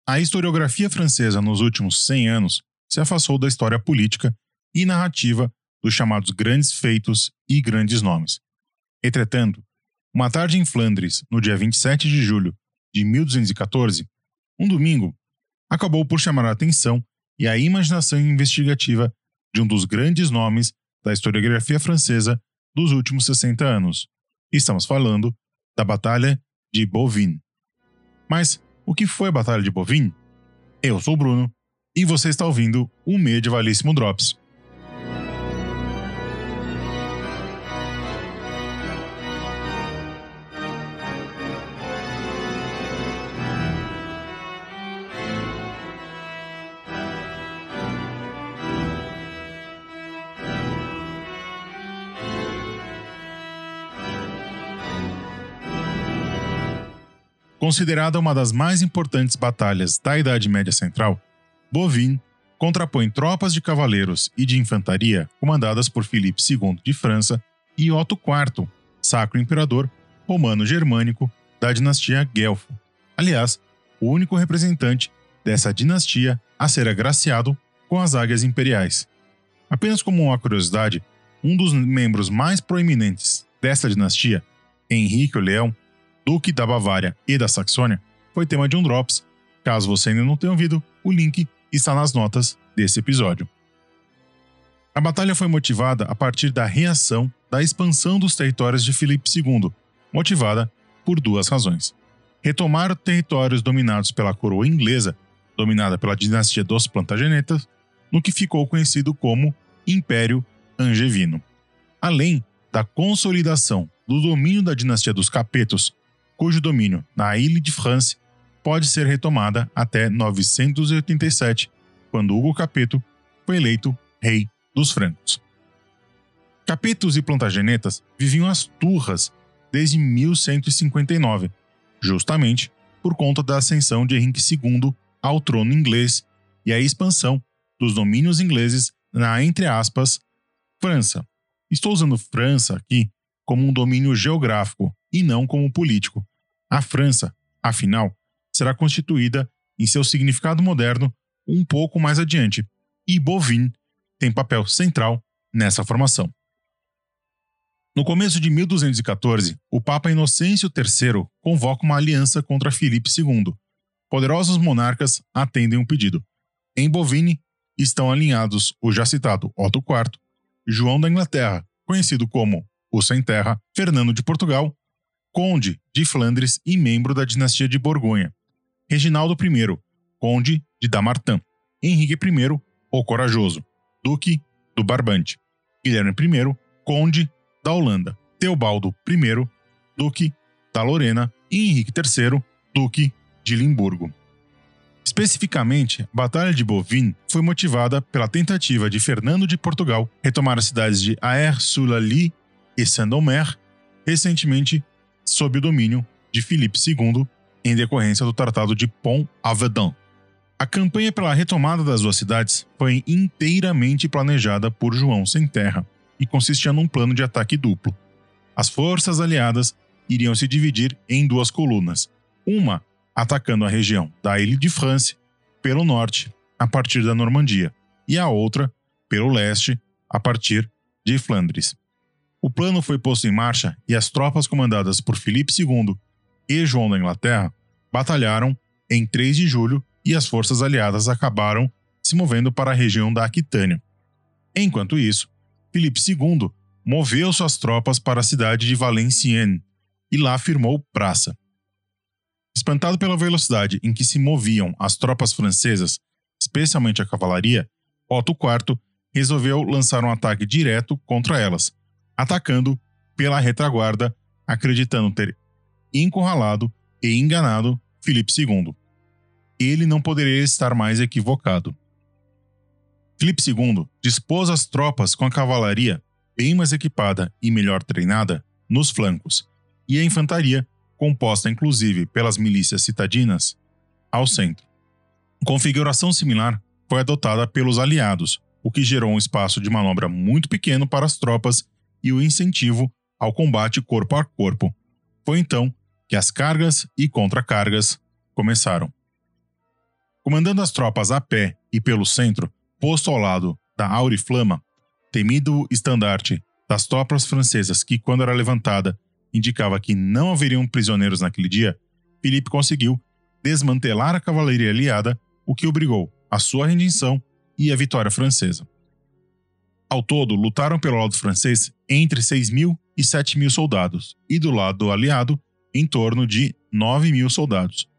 A historiografia francesa nos últimos 100 anos se afastou da história política e narrativa dos chamados grandes feitos e grandes nomes. Entretanto, uma tarde em Flandres, no dia 27 de julho de 1214, um domingo, acabou por chamar a atenção e a imaginação investigativa de um dos grandes nomes da historiografia francesa dos últimos 60 anos. Estamos falando da Batalha de Bouvines. Mas o que foi a Batalha de Bouvines? Eu sou o Bruno e você está ouvindo o Medievalíssimo Drops. Considerada uma das mais importantes batalhas da Idade Média Central, Bouvines contrapõe tropas de cavaleiros e de infantaria comandadas por Filipe II de França e Otto IV, Sacro Imperador Romano-Germânico da dinastia Guelfo. Aliás, o único representante dessa dinastia a ser agraciado com as águias imperiais. Apenas como uma curiosidade, um dos membros mais proeminentes dessa dinastia, Henrique o Leão, Duque da Bavária e da Saxônia, foi tema de um Drops. Caso você ainda não tenha ouvido, o link está nas notas desse episódio. A batalha foi motivada a partir da reação da expansão dos territórios de Filipe II, motivada por duas razões. Retomar territórios dominados pela coroa inglesa, dominada pela dinastia dos Plantagenetas, no que ficou conhecido como Império Angevino. Além da consolidação do domínio da dinastia dos Capetos, cujo domínio na Île-de-France pode ser retomada até 987, quando Hugo Capeto foi eleito rei dos francos. Capetos e Plantagenetas viviam às turras desde 1159, justamente por conta da ascensão de Henrique II ao trono inglês e a expansão dos domínios ingleses na, entre aspas, França. Estou usando França aqui como um domínio geográfico e não como político. A França, afinal, será constituída em seu significado moderno um pouco mais adiante, e Bouvines tem papel central nessa formação. No começo de 1214, o Papa Inocêncio III convoca uma aliança contra Filipe II. Poderosos monarcas atendem um pedido. Em Bouvines estão alinhados o já citado Otto IV, João da Inglaterra, conhecido como o Sem Terra, Fernando de Portugal, Conde de Flandres e membro da dinastia de Borgonha, Reginaldo I, Conde de Damartin, Henrique I, o Corajoso, Duque do Barbante, Guilherme I, Conde da Holanda, Teobaldo I, Duque da Lorena e Henrique III, Duque de Limburgo. Especificamente, a Batalha de Bouvines foi motivada pela tentativa de Fernando de Portugal retomar as cidades de Aire-sur-la-Lys e Saint-Omer, recentemente sob o domínio de Filipe II, em decorrência do Tratado de Pont-Avenant. A campanha pela retomada das duas cidades foi inteiramente planejada por João Sem Terra e consistia num plano de ataque duplo. As forças aliadas iriam se dividir em duas colunas, uma atacando a região da Île-de-France pelo norte, a partir da Normandia, e a outra pelo leste, a partir de Flandres. O plano foi posto em marcha e as tropas comandadas por Filipe II e João da Inglaterra batalharam em 3 de julho e as forças aliadas acabaram se movendo para a região da Aquitânia. Enquanto isso, Filipe II moveu suas tropas para a cidade de Valenciennes e lá firmou praça. Espantado pela velocidade em que se moviam as tropas francesas, especialmente a cavalaria, Otto IV resolveu lançar um ataque direto contra elas, atacando pela retaguarda, acreditando ter encurralado e enganado Filipe II. Ele não poderia estar mais equivocado. Filipe II dispôs as tropas com a cavalaria bem mais equipada e melhor treinada nos flancos, e a infantaria, composta inclusive pelas milícias citadinas, ao centro. Configuração similar foi adotada pelos aliados, o que gerou um espaço de manobra muito pequeno para as tropas e o incentivo ao combate corpo a corpo. Foi então que as cargas e contra-cargas começaram. Comandando as tropas a pé e pelo centro, posto ao lado da Auriflama, temido estandarte das tropas francesas que, quando era levantada, indicava que não haveriam prisioneiros naquele dia, Filipe conseguiu desmantelar a cavalaria aliada, o que obrigou à sua rendição e à vitória francesa. Ao todo, lutaram pelo lado francês entre 6.000 e 7.000 soldados, e do lado aliado, em torno de 9.000 soldados.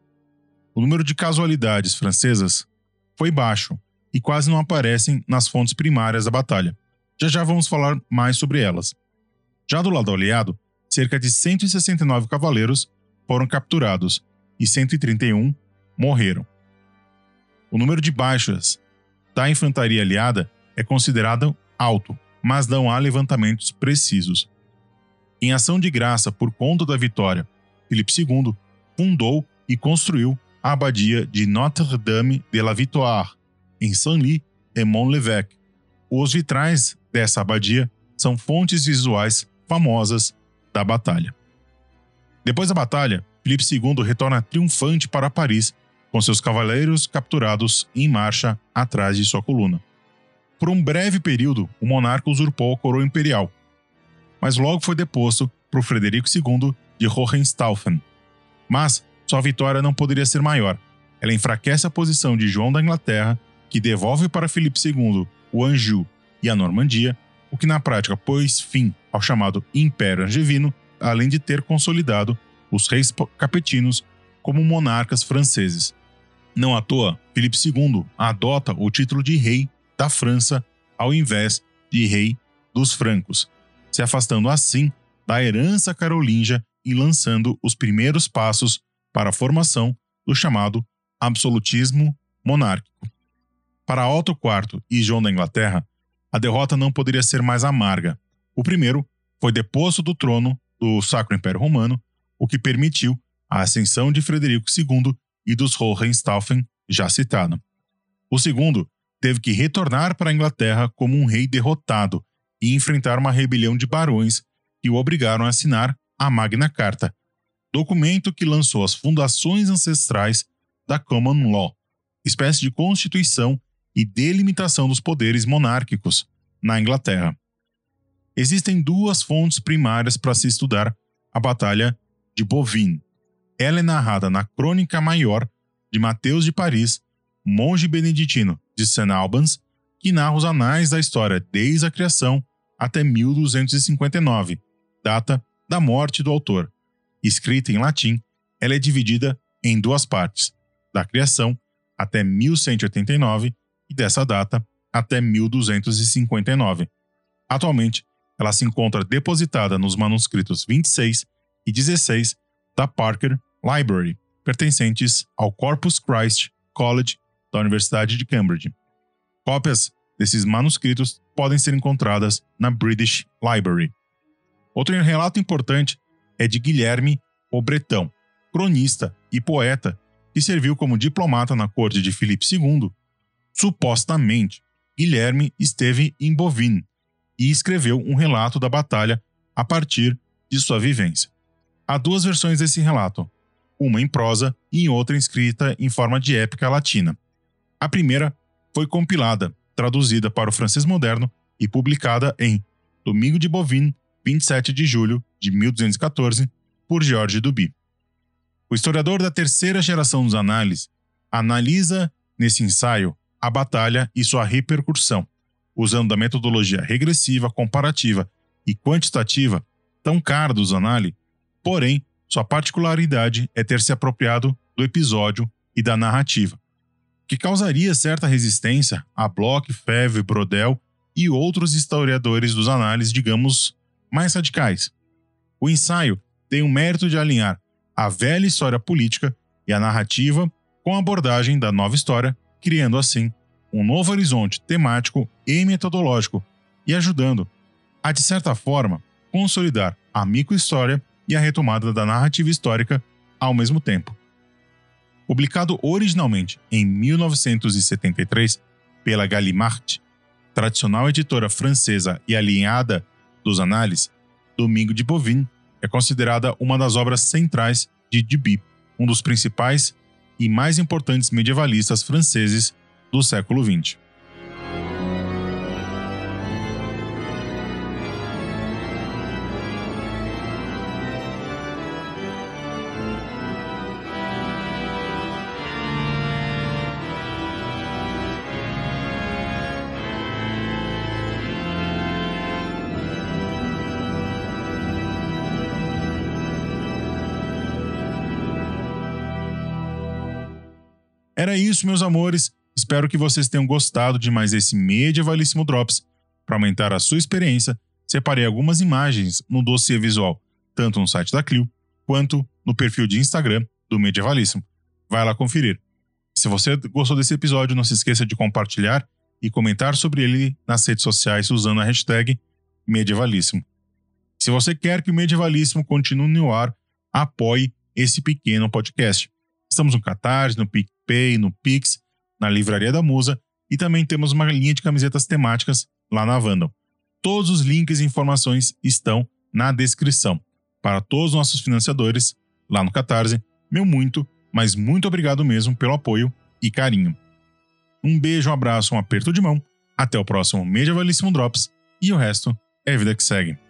O número de casualidades francesas foi baixo e quase não aparecem nas fontes primárias da batalha. Já vamos falar mais sobre elas. Já do lado aliado, cerca de 169 cavaleiros foram capturados e 131 morreram. O número de baixas da infantaria aliada é considerado alto, mas não há levantamentos precisos. Em ação de graça por conta da vitória, Filipe II fundou e construiu a abadia de Notre-Dame de la Victoire, em Senlis-et-Mont-l'Évêque. Os vitrais dessa abadia são fontes visuais famosas da batalha. Depois da batalha, Filipe II retorna triunfante para Paris, com seus cavaleiros capturados em marcha atrás de sua coluna. Por um breve período, o monarca usurpou a coroa imperial, mas logo foi deposto por Frederico II de Hohenstaufen. Mas sua vitória não poderia ser maior. Ela enfraquece a posição de João da Inglaterra, que devolve para Filipe II o Anjou e a Normandia, o que na prática pôs fim ao chamado Império Angevino, além de ter consolidado os reis capetinos como monarcas franceses. Não à toa, Filipe II adota o título de rei da França ao invés de rei dos francos, se afastando assim da herança carolíngia e lançando os primeiros passos para a formação do chamado absolutismo monárquico. Para Otto IV e João da Inglaterra, a derrota não poderia ser mais amarga. O primeiro foi deposto do trono do Sacro Império Romano, o que permitiu a ascensão de Frederico II e dos Hohenstaufen, já citado. O segundo teve que retornar para a Inglaterra como um rei derrotado e enfrentar uma rebelião de barões que o obrigaram a assinar a Magna Carta, documento que lançou as fundações ancestrais da Common Law, espécie de constituição e delimitação dos poderes monárquicos na Inglaterra. Existem duas fontes primárias para se estudar a Batalha de Bouvines. Ela é narrada na Crônica Maior de Mateus de Paris, monge beneditino de St. Albans, que narra os anais da história desde a criação até 1259, data da morte do autor. Escrita em latim, ela é dividida em duas partes, da criação até 1189 e dessa data até 1259. Atualmente, ela se encontra depositada nos manuscritos 26 e 16 da Parker Library, pertencentes ao Corpus Christi College da Universidade de Cambridge. Cópias desses manuscritos podem ser encontradas na British Library. Outro relato importante é de Guilherme o Bretão, cronista e poeta que serviu como diplomata na corte de Filipe II. Supostamente, Guilherme esteve em Bouvines e escreveu um relato da batalha a partir de sua vivência. Há duas versões desse relato, uma em prosa e outra escrita em forma de épica latina. A primeira foi compilada, traduzida para o francês moderno e publicada em Domingo de Bouvines, 27 de julho de 1214, por Georges Duby. O historiador da terceira geração dos análises analisa nesse ensaio a batalha e sua repercussão, usando da metodologia regressiva, comparativa e quantitativa tão cara dos análises, porém, sua particularidade é ter se apropriado do episódio e da narrativa, que causaria certa resistência a Bloch, Febvre, Brodel e outros historiadores dos análises, digamos, mais radicais. O ensaio tem o mérito de alinhar a velha história política e a narrativa com a abordagem da nova história, criando assim um novo horizonte temático e metodológico e ajudando a, de certa forma, consolidar a microhistória e a retomada da narrativa histórica ao mesmo tempo. Publicado originalmente em 1973 pela Gallimard, tradicional editora francesa e alinhada dos análises, Domingo de Bouvines é considerada uma das obras centrais de Duby, um dos principais e mais importantes medievalistas franceses do século XX. Era isso, meus amores. Espero que vocês tenham gostado de mais esse Medievalíssimo Drops. Para aumentar a sua experiência, separei algumas imagens no dossiê visual, tanto no site da Clio, quanto no perfil de Instagram do Medievalíssimo. Vai lá conferir. Se você gostou desse episódio, não se esqueça de compartilhar e comentar sobre ele nas redes sociais usando a hashtag Medievalíssimo. Se você quer que o Medievalíssimo continue no ar, apoie esse pequeno podcast. Estamos no Catarse, no PicPay, no Pix, na Livraria da Musa e também temos uma linha de camisetas temáticas lá na Vandal. Todos os links e informações estão na descrição. Para todos os nossos financiadores lá no Catarse, meu muito, mas muito obrigado mesmo pelo apoio e carinho. Um beijo, um abraço, um aperto de mão, até o próximo Medievalíssimo Drops e o resto é vida que segue.